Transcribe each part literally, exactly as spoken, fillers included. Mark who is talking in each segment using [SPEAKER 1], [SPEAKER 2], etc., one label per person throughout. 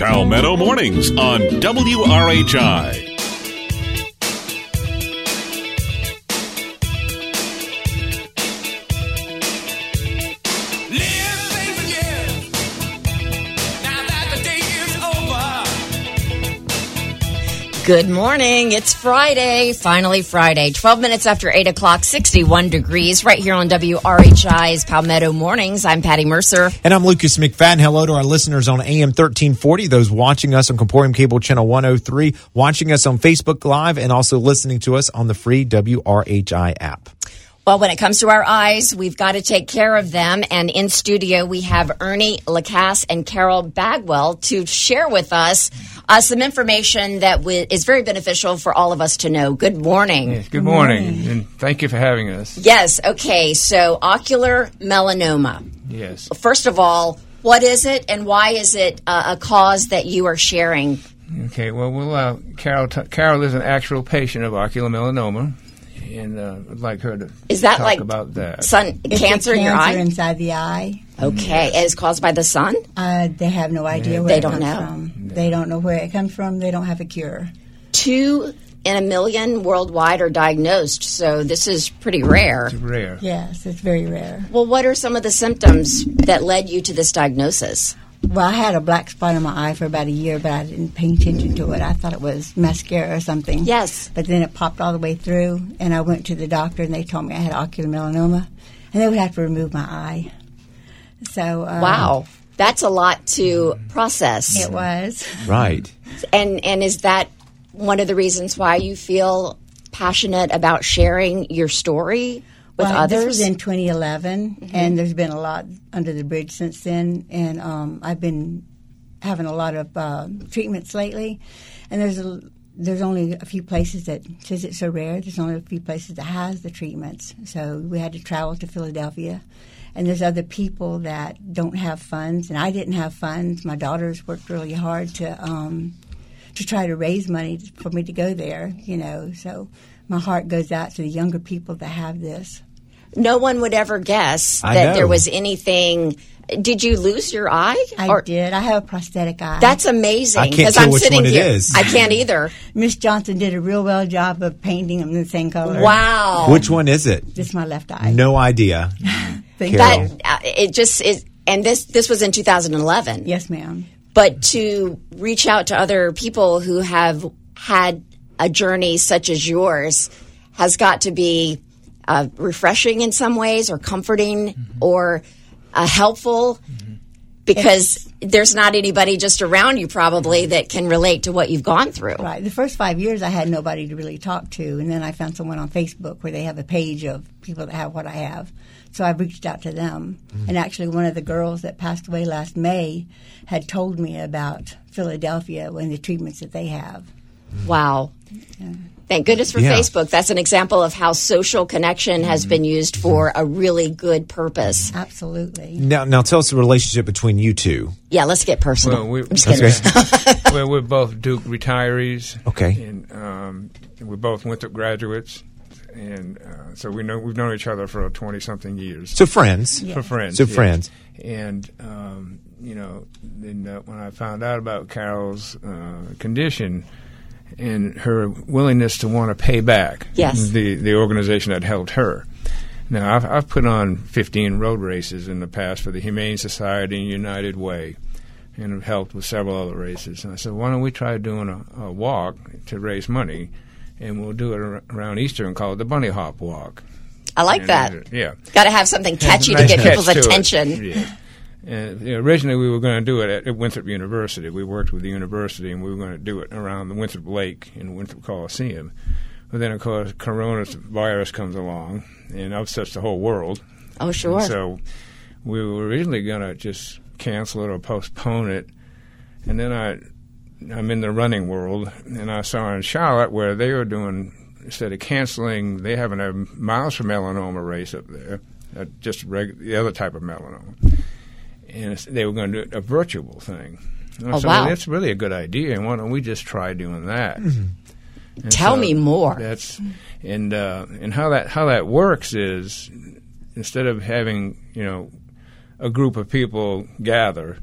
[SPEAKER 1] Palmetto Mornings on W R H I.
[SPEAKER 2] Good morning. It's Friday, finally Friday, twelve minutes after eight o'clock, sixty-one degrees, right here on W R H I's Palmetto Mornings. I'm Patty Mercer.
[SPEAKER 3] And I'm Lucas McFadden. Hello to our listeners on A M thirteen forty, those watching us on Comporium Cable Channel one oh three, watching us on Facebook Live, and also listening to us on the free W R H I app.
[SPEAKER 2] Well, when it comes to our eyes, we've got to take care of them. And in studio, we have Ernie Lacasse and Carol Bagwell to share with us uh, some information that w- is very beneficial for all of us to know. Good morning.
[SPEAKER 4] Yes, good morning, good morning, and thank you for having us.
[SPEAKER 2] Yes, okay. So ocular melanoma.
[SPEAKER 4] Yes.
[SPEAKER 2] First of all, what is it, and why is it uh, a cause that you are sharing?
[SPEAKER 4] Okay, well, we'll uh, Carol, t- Carol is an actual patient of ocular melanoma. And uh, I'd like her to
[SPEAKER 2] is that
[SPEAKER 4] talk
[SPEAKER 2] like
[SPEAKER 4] about that.
[SPEAKER 2] Sun
[SPEAKER 5] it's
[SPEAKER 2] cancer
[SPEAKER 5] a
[SPEAKER 2] in your
[SPEAKER 5] cancer
[SPEAKER 2] eye?
[SPEAKER 5] inside the eye.
[SPEAKER 2] Okay,
[SPEAKER 4] yes.
[SPEAKER 2] It is caused by the sun?
[SPEAKER 5] Uh, they have no idea
[SPEAKER 4] Yeah.
[SPEAKER 5] where
[SPEAKER 2] They
[SPEAKER 5] it
[SPEAKER 2] don't
[SPEAKER 5] comes
[SPEAKER 2] know.
[SPEAKER 5] from.
[SPEAKER 4] No.
[SPEAKER 5] They don't know where it comes from. They don't have a cure.
[SPEAKER 2] Two in a million worldwide are diagnosed, so this is pretty rare.
[SPEAKER 4] It's rare.
[SPEAKER 5] Yes, it's very rare.
[SPEAKER 2] Well, what are some of the symptoms that led you to this diagnosis?
[SPEAKER 5] Well, I had a black spot in my eye for about a year, but I didn't pay attention to it. I thought it was mascara or something.
[SPEAKER 2] Yes.
[SPEAKER 5] But then it popped all the way through, and I went to the doctor, and they told me I had ocular melanoma, and they would have to remove my eye. So um,
[SPEAKER 2] Wow. That's a lot to process.
[SPEAKER 5] It was.
[SPEAKER 3] Right.
[SPEAKER 2] And and is that one of the reasons why you feel passionate about sharing your story with
[SPEAKER 5] well,
[SPEAKER 2] others?
[SPEAKER 5] This was in twenty eleven, mm-hmm. and there's been a lot under the bridge since then. And um, I've been having a lot of uh, treatments lately, and there's a, there's only a few places that says it's so rare. There's only a few places that has the treatments. So we had to travel to Philadelphia, and there's other people that don't have funds, and I didn't have funds. My daughters worked really hard to um, to try to raise money for me to go there. You know, so. My heart goes out to the younger people that have this.
[SPEAKER 2] No one would ever guess
[SPEAKER 3] I
[SPEAKER 2] that
[SPEAKER 3] know.
[SPEAKER 2] there was anything. Did you lose your eye?
[SPEAKER 5] I
[SPEAKER 2] Or-
[SPEAKER 5] did. I have a prosthetic eye.
[SPEAKER 2] That's amazing.
[SPEAKER 3] I can't
[SPEAKER 2] 'cause
[SPEAKER 3] tell
[SPEAKER 2] I'm
[SPEAKER 3] which
[SPEAKER 2] sitting
[SPEAKER 3] one it
[SPEAKER 2] here.
[SPEAKER 3] is.
[SPEAKER 2] I can't either.
[SPEAKER 5] Miss Johnson did a real well job of painting them the same color.
[SPEAKER 2] Wow.
[SPEAKER 3] Which one is it?
[SPEAKER 5] This is my left eye.
[SPEAKER 3] No idea.
[SPEAKER 5] Thank
[SPEAKER 3] Carol.
[SPEAKER 5] you.
[SPEAKER 2] That uh, it just is, and this this was in two thousand eleven.
[SPEAKER 5] Yes, ma'am.
[SPEAKER 2] But to reach out to other people who have had a journey such as yours has got to be uh, refreshing in some ways, or comforting, mm-hmm. or uh, helpful, mm-hmm. because it's, there's not anybody just around you probably that can relate to what you've gone through.
[SPEAKER 5] Right. The first five years I had nobody to really talk to, and then I found someone on Facebook where they have a page of people that have what I have. So I reached out to them. Mm-hmm. And actually one of the girls that passed away last May had told me about Philadelphia and the treatments that they have.
[SPEAKER 2] Wow.
[SPEAKER 5] Yeah.
[SPEAKER 2] Thank goodness for
[SPEAKER 3] Yeah.
[SPEAKER 2] Facebook. That's an example of how social connection has been used for a really good purpose.
[SPEAKER 5] Absolutely.
[SPEAKER 3] Now, now tell us the relationship between you two.
[SPEAKER 2] Yeah, let's get personal.
[SPEAKER 4] Well, we,
[SPEAKER 2] I'm just kidding.
[SPEAKER 4] well, we're both Duke retirees.
[SPEAKER 3] Okay.
[SPEAKER 4] And um, we're both Winthrop graduates. And uh, so we know we've known each other for twenty something years.
[SPEAKER 3] So friends.
[SPEAKER 5] Yeah.
[SPEAKER 4] For friends.
[SPEAKER 3] So
[SPEAKER 4] yeah.
[SPEAKER 3] friends.
[SPEAKER 4] And um, you know, then uh, when I found out about Carol's uh, condition and her willingness to want to pay back
[SPEAKER 2] Yes.
[SPEAKER 4] the the organization that helped her. Now, I've, I've put on fifteen road races in the past for the Humane Society and United Way, and have helped with several other races. And I said, why don't we try doing a, a walk to raise money, and we'll do it ar- around Easter and call it the Bunny Hop Walk.
[SPEAKER 2] I like
[SPEAKER 4] And,
[SPEAKER 2] that.
[SPEAKER 4] uh, yeah.
[SPEAKER 2] Got to have something catchy to
[SPEAKER 4] Nice
[SPEAKER 2] get
[SPEAKER 4] catch
[SPEAKER 2] people's
[SPEAKER 4] to it.
[SPEAKER 2] attention.
[SPEAKER 4] Yeah. And you know, originally we were going to do it at, at Winthrop University. We worked with the university, and we were going to do it around the Winthrop Lake in Winthrop Coliseum. But then, of course, coronavirus comes along and upsets the whole world.
[SPEAKER 2] Oh, sure.
[SPEAKER 4] And so we were originally going to just cancel it or postpone it. And then I, I'm in the running world, and I saw in Charlotte where they were doing, instead of canceling, they having a Miles for Melanoma race up there, uh, just reg- the other type of melanoma. And it's, they were going to do a virtual thing. And I
[SPEAKER 2] Oh,
[SPEAKER 4] said,
[SPEAKER 2] wow.
[SPEAKER 4] well, that's really a good idea, and why don't we just try doing that?
[SPEAKER 3] Mm-hmm.
[SPEAKER 4] And
[SPEAKER 2] Tell me more.
[SPEAKER 4] That's and uh, and how that how that works is, instead of having, you know, a group of people gather,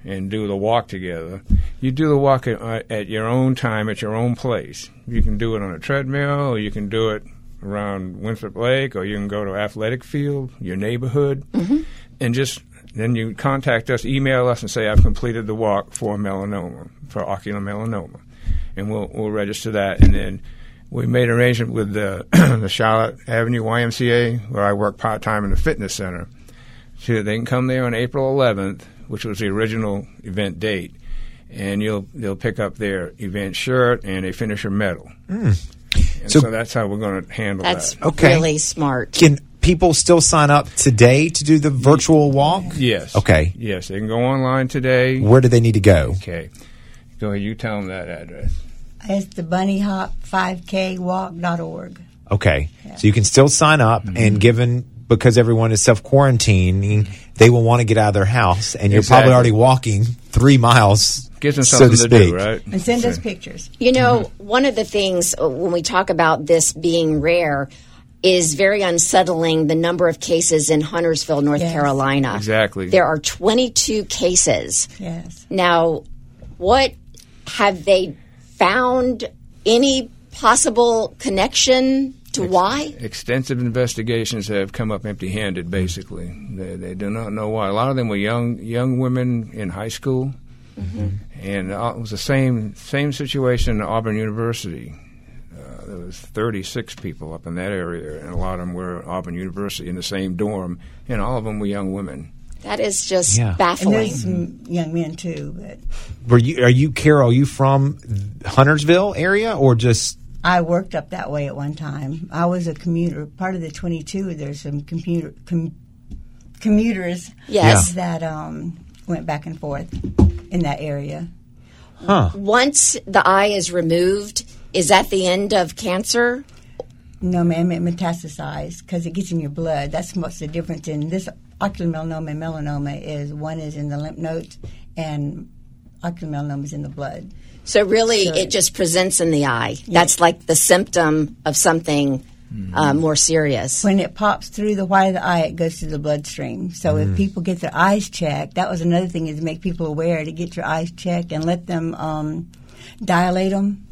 [SPEAKER 4] and do the walk together. You do the walk at, uh, at your own time, at your own place. You can do it on a treadmill, or you can do it around Winthrop Lake, or you can go to athletic field, your neighborhood, mm-hmm. and just then you contact us, email us, and say, I've completed the walk for melanoma, for ocular melanoma, and we'll we'll register that. And then we made an arrangement with the, the Charlotte Avenue Y M C A, where I work part-time in the fitness center, so they can come there on April eleventh, which was the original event date, and you'll they'll pick up their event shirt and a finisher medal. Mm. And so, so that's how we're going to handle
[SPEAKER 2] that's
[SPEAKER 4] that.
[SPEAKER 2] That's okay. Really smart.
[SPEAKER 3] Can people still sign up today to do the virtual walk?
[SPEAKER 4] Yes.
[SPEAKER 3] Okay.
[SPEAKER 4] Yes, they can go online today.
[SPEAKER 3] Where do they need to go?
[SPEAKER 4] Okay. Go ahead. You tell them that address.
[SPEAKER 5] It's the bunny hop five k walk dot org.
[SPEAKER 3] Okay.
[SPEAKER 5] Yeah.
[SPEAKER 3] So you can still sign up, mm-hmm. and given, because everyone is self-quarantining, they will want to get out of their house, and you're
[SPEAKER 4] exactly.
[SPEAKER 3] probably already walking three miles,
[SPEAKER 4] Gives them something
[SPEAKER 3] so to,
[SPEAKER 4] to
[SPEAKER 3] speak.
[SPEAKER 4] do, right?
[SPEAKER 5] And send us pictures.
[SPEAKER 2] You know, mm-hmm. one of the things uh, when we talk about this being rare is very unsettling, the number of cases in Huntersville, North
[SPEAKER 5] yes.
[SPEAKER 2] Carolina.
[SPEAKER 4] Exactly.
[SPEAKER 2] There are twenty-two cases.
[SPEAKER 5] Yes.
[SPEAKER 2] Now, what have they found any possible connection to
[SPEAKER 4] Ex-
[SPEAKER 2] why?
[SPEAKER 4] Extensive investigations have come up empty-handed, basically. They, they do not know why. A lot of them were young young women in high school, mm-hmm. and uh, it was the same same situation at Auburn University. Uh, there was thirty-six people up in that area, and a lot of them were at Auburn University in the same dorm, and all of them were young women.
[SPEAKER 2] That is just
[SPEAKER 3] yeah.
[SPEAKER 5] And
[SPEAKER 2] baffling.
[SPEAKER 5] there's some young men, too. But
[SPEAKER 3] Were you, are you, Carol, are you from Huntersville area, or just...
[SPEAKER 5] I worked up that way at one time. I was a commuter. Part of the twenty-two, there's some computer com, commuters
[SPEAKER 2] Yes.
[SPEAKER 5] that um, went back and forth in that area.
[SPEAKER 3] Huh.
[SPEAKER 2] Once the eye is removed, is that the end of cancer?
[SPEAKER 5] No, ma'am, it metastasized because it gets in your blood. That's what's the difference in this ocular melanoma and melanoma is one is in the lymph nodes and ocular melanoma is in the blood.
[SPEAKER 2] So really,
[SPEAKER 5] So-
[SPEAKER 2] it just presents in the eye. That's like the symptom of something uh, more serious.
[SPEAKER 5] When it pops through the white of the eye, it goes through the bloodstream. So if people get their eyes checked, that was another thing is to make people aware to get your eyes checked and let them um, dilate them.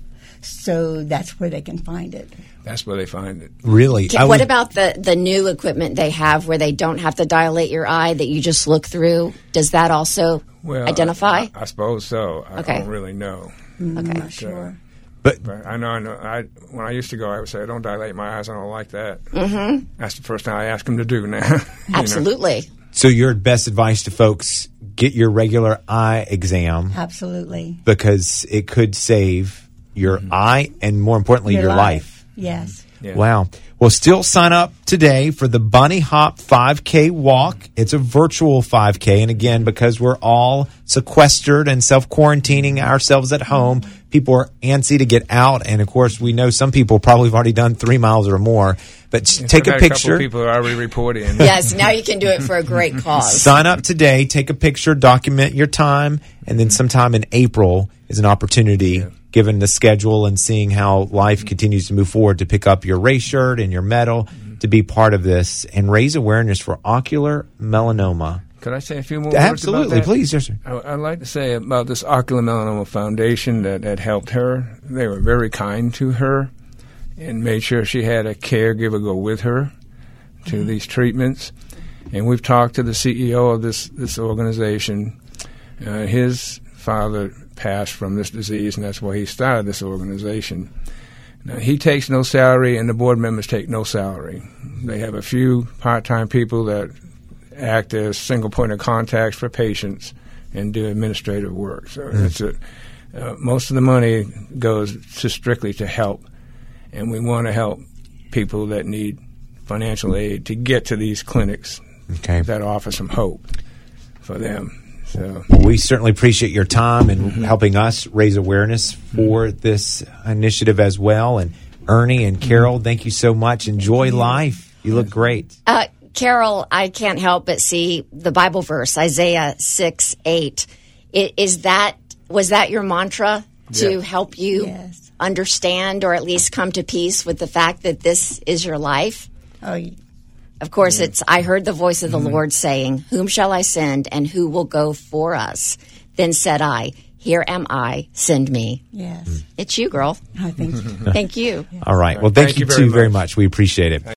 [SPEAKER 5] So that's where they can find it.
[SPEAKER 4] That's where they find it.
[SPEAKER 3] Really?
[SPEAKER 2] Ca-
[SPEAKER 3] I
[SPEAKER 2] what
[SPEAKER 3] would-
[SPEAKER 2] about the, the new equipment they have where they don't have to dilate your eye, that you just look through? Does that also
[SPEAKER 4] Well,
[SPEAKER 2] identify?
[SPEAKER 4] I, I suppose so. I
[SPEAKER 2] Okay.
[SPEAKER 4] don't really know.
[SPEAKER 5] I'm
[SPEAKER 2] Okay.
[SPEAKER 5] not sure.
[SPEAKER 3] But
[SPEAKER 4] But I know, I know. I when I used to go, I would say, "Don't dilate my eyes. I don't like that." Mm-hmm. That's the first thing I ask them to do now. You know?
[SPEAKER 2] Absolutely.
[SPEAKER 3] so your best advice to folks, get your regular eye exam,
[SPEAKER 5] Absolutely.
[SPEAKER 3] because it could save your eye and, more importantly, your, life.
[SPEAKER 5] Yes.
[SPEAKER 4] Yeah.
[SPEAKER 3] Wow. Well, still sign up today for the Bunny Hop five K walk. It's a virtual five K. And again, because we're all sequestered and self-quarantining ourselves at home, people are antsy to get out. And, of course, we know some people probably have already done three miles or more. But
[SPEAKER 4] Yes,
[SPEAKER 3] take
[SPEAKER 4] I've
[SPEAKER 3] a
[SPEAKER 4] had
[SPEAKER 3] picture.
[SPEAKER 4] A couple people are already reporting.
[SPEAKER 2] Yes, now you can do it for a great cause.
[SPEAKER 3] Sign up today, take a picture, document your time, and then sometime in April is an opportunity,
[SPEAKER 4] Yeah.
[SPEAKER 3] given the schedule and seeing how life continues to move forward, to pick up your race shirt and your medal, to be part of this and raise awareness for ocular melanoma.
[SPEAKER 4] Could I say a few more words
[SPEAKER 3] Absolutely,
[SPEAKER 4] about that?
[SPEAKER 3] please, yes, sir.
[SPEAKER 4] I, I'd like to say about this Ocular Melanoma Foundation that, that helped her. They were very kind to her and made sure she had a caregiver go with her to mm-hmm. these treatments. And we've talked to the C E O of this, this organization. Uh, his father passed from this disease, and that's why he started this organization. Now, he takes no salary, and the board members take no salary. They have a few part-time people that act as single point of contacts for patients and do administrative work. So mm. that's it. Uh, most of the money goes to strictly to help, and we want to help people that need financial aid to get to these clinics
[SPEAKER 3] Okay.
[SPEAKER 4] that offer some hope for them. So
[SPEAKER 3] Well, we certainly appreciate your time and
[SPEAKER 4] Mm-hmm.
[SPEAKER 3] helping us raise awareness for this initiative as well. And Ernie and Carol, thank you so much. Enjoy life. You look great.
[SPEAKER 2] Uh, Carol, I can't help but see the Bible verse, Isaiah six eight. I- Is that, was that your mantra to
[SPEAKER 4] Yeah.
[SPEAKER 2] help you
[SPEAKER 5] Yes.
[SPEAKER 2] understand or at least come to peace with the fact that this is your life?
[SPEAKER 5] Oh, y-
[SPEAKER 2] Of course, it's, I heard the voice of the Lord saying, whom shall I send and who will go for us? Then said I, here am I, send me.
[SPEAKER 5] Yes.
[SPEAKER 2] It's you, girl.
[SPEAKER 5] I think.
[SPEAKER 2] Thank you.
[SPEAKER 3] All right. Well, thank,
[SPEAKER 4] Thank
[SPEAKER 3] you,
[SPEAKER 4] you very
[SPEAKER 3] too very
[SPEAKER 4] much.
[SPEAKER 3] much. We appreciate it.